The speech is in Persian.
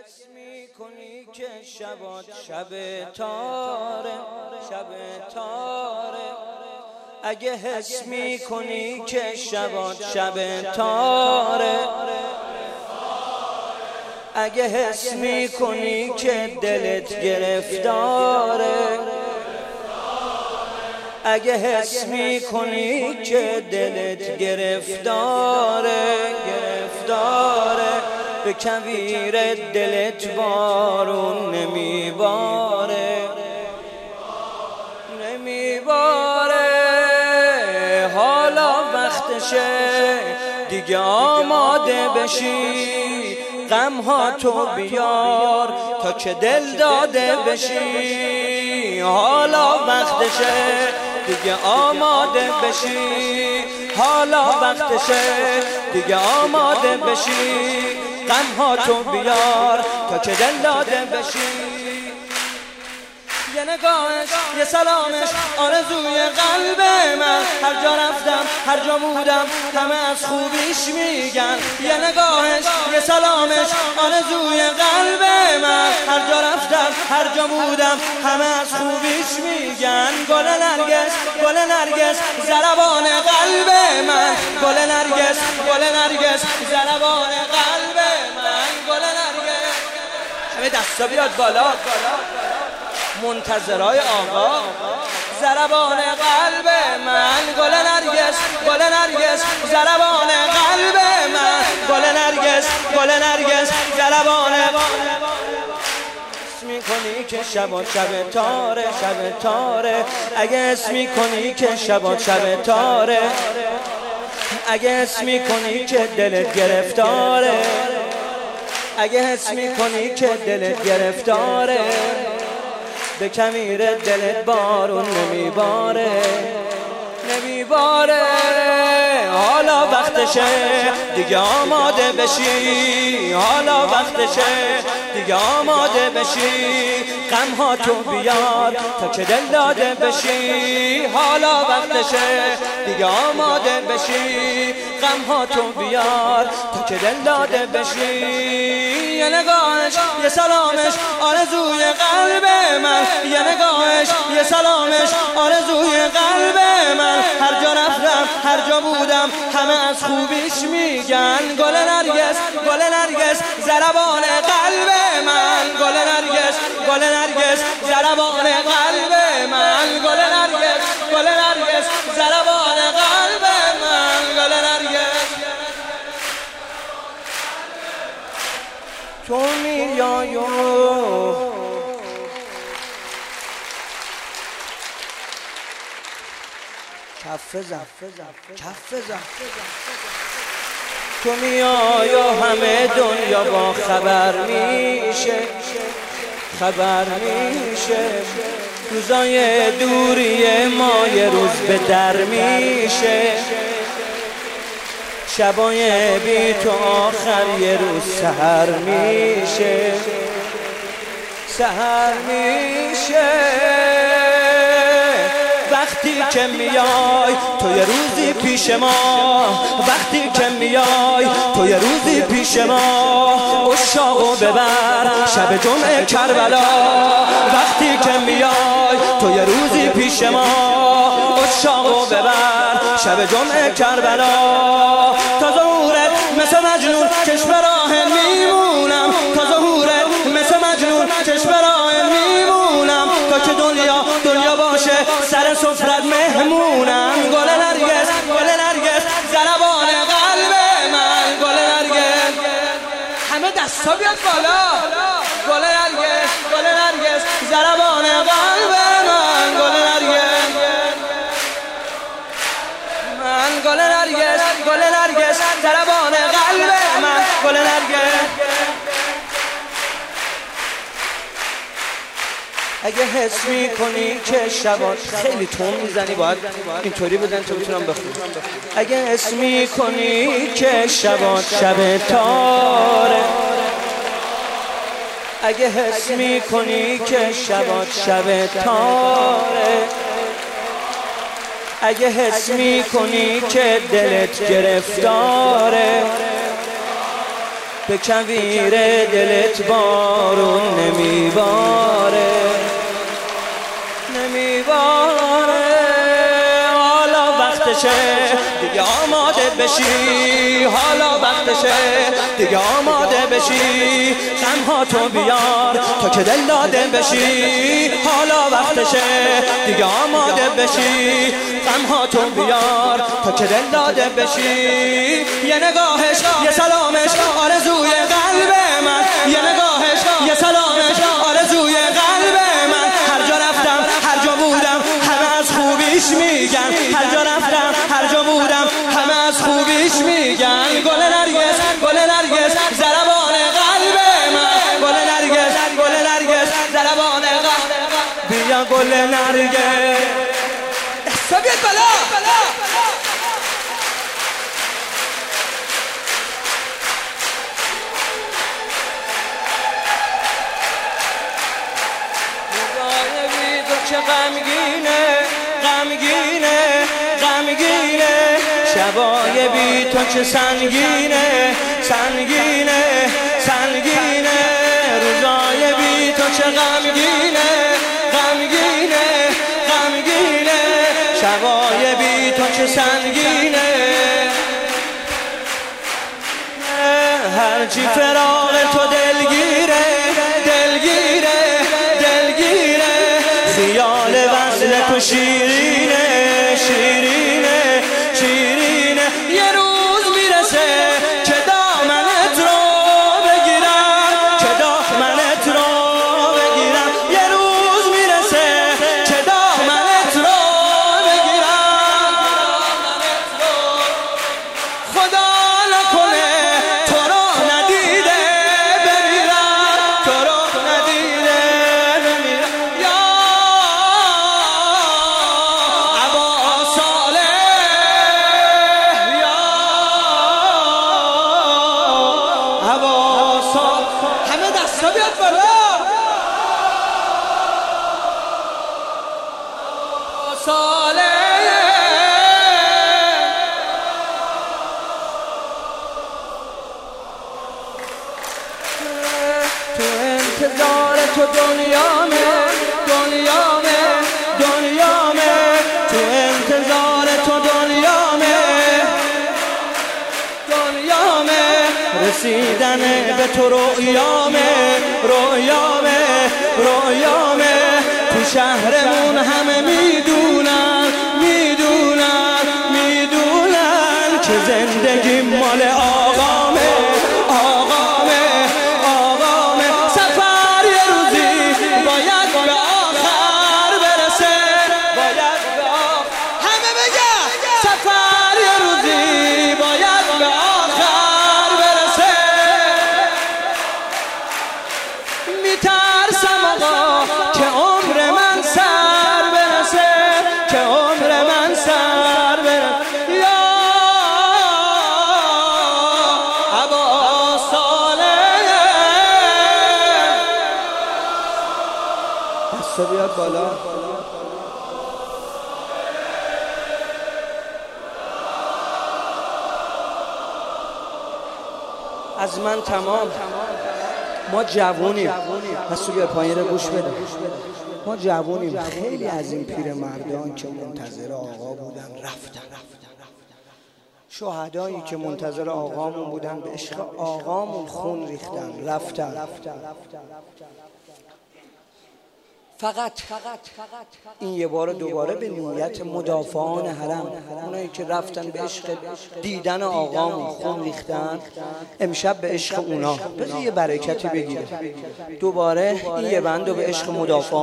حس میکنی که شبات شب تاره، شب تاره. اگه حس میکنی که شبات شب تاره، اگه حس میکنی که دلت گرفتاره، اگه حس میکنی که دلت گرفتاره، گرفتاره. به کویر دلت بارون نمیباره، نمیباره. حالا وقتشه دیگه آماده بشی، غمها تو بیار تا که دل داده بشی. حالا وقتشه دیگه آماده بشی، حالا وقتشه دیگه آماده بشی. غمها تو بیار تا که دل داده بشی. یه نگاهش، یه سلامش، آرزوی قلب من. هر جا رفتم، هر جا بودم، همه از خوبیش میگن. یه نگاهش، یه سلامش، آرزوی قلب من. هر جا رفتم، هر جا بودم، همه از خوبیش میگن. گل نرگس، گل نرگس، ضربان قلب من. گل نرگس، گل نرگس، ضربان قلب من. گل نرگس. همه دستا بیاد بالا، منتظرای آقا. ضربان قلب من. گل نرگس، گل نرگس، ضربان قلب من. گل نرگس، گل نرگس، ضربان. حس میکنی که شبات شب تاره، شب تاره. اگه حس میکنی که شبات شب تاره، اگه حس میکنی که دلت گرفتاره، اگه حس میکنی که دلت گرفتاره. به کویر دلت بارون نمیباره، نمیباره. حالا وقتشه دیگه آماده بشی، حالا وقتشه دیگه آماده بشی. غمها تو بیار تا که دل داده بشی. حالا وقتشه دیگه آماده بشی. غمها تو بیار تا که دل داده بشی. یه نگاهش، یه سلامش، آرزوی قلب من. یه نگاهش، یه سلامش، آرزوی قلب من. هر جا رفتم، هر جا بودم، همه از خوبیش میگن. گل نرگس، گل نرگس، ضربان قلب من. گل نرگس، گل نرگس، ضربان قلب من. گل نرگس، گل نرگس، ضربان قلب من. گل نرگس. تو میای کف زن، کف زن. تو میای و همه دنیا با خبر میشه، خبر میشه. روزای دوری ما یه روز به در میشه. شبای بی تو آخر یه روز سحر میشه، سحر میشه. وقتی که میای تو یه روزی پیش ما، وقتی که میای تو یه روزی پیش ما. عشاقو ببر شب جمعه کربلا. وقتی که میای تو یه روزی پیش ما. عشاقو ببر شب جمعه کربلا. تا ظهورت مثل مجنون چشم راهن میمونم، تا ظهورت مثل مجنون چشم راهن میمونم. تا که دنیا باشه سر سفرت مهمونم. گل نرگس، گل نرگس، ضربان قلب من. گل نرگس. همه دستا بیاد بالا. گل نرگس، گل نرگس، ضربان قلب من. گل نرگس من. گل نرگس، گل نرگس، ضربان قلب من. گل نرگس. اگه حس میکنی که شبات خیلی تون میزنی، باید اینطوری بزن تا بتونم بخونم. اگه حس میکنی که شبات شب تاره، اگه حس میکنی که شبات شب تاره، اگه حس میکنی که دلت گرفتاره، به کویر دلت بارون نمیباره حالا وقتشه دیگه آماده بشی، حالا وقتشه دیگه آماده بشی، غمها تو بیار تا که دل داده بشی، حالا وقتشه دیگه آماده بشی، غمها تو بیار تا که دل داده بشی. یه نگاهش یه سلامش آرزوی قلب من، یه نگاهش یه سلامش آرزوی قلب من. هر جا رفتم هر جا بودم همه از خوبیش میگن، هر جا رفتم هر جا بودم همه از خوبیش میگن. گل نرگس ضربان قلب من، گل نرگس ضربان قلب. بیا گل نرگس دستا بیاد بالا. چه غمگینه شبای بی تو چه سنگینه روزای بی تو چه غمگینه شبای بی تو چه سنگینه. هرچی فراق تو دلگیره خیال وصل تو شیرینه یه روز میرسه که دامنت رو بگیرم یه روز میرسه که دامنت رو بگیرم. خدا نکنه تو رو ندیده بمیرم، همه دستا بیاد بالا. تو انتظار تو دنیامه تو انتظار تو دنیامه رسیدن به تو رویامه تو شهرمون همه میدونن که زندگی مال آقامه سفر یه روزی باید به آخر برسه همه بگه سفر یه روزی باید به آخر برسه. میترسم آقا که عمر من سر برسه یا ابا صالح. دستا بیاد بالا. از من تمام. ما جوونیم، پس بیاد پایین رو گوش بده. ما جوونیم، خیلی از این پیرمردان که منتظر آقا بودن رفتن، شهدایی که منتظر آقامون بودن به عشق آقامون خون ریختن رفتن. فقط این یه بار دوباره به نیت مدافعان حرم، اونایی که رفتن به عشق دیدن آقامون خون ریختن، امشب به عشق اونا بذار یه برکتی بگیره. دوباره این یه بند رو به عشق مدافعان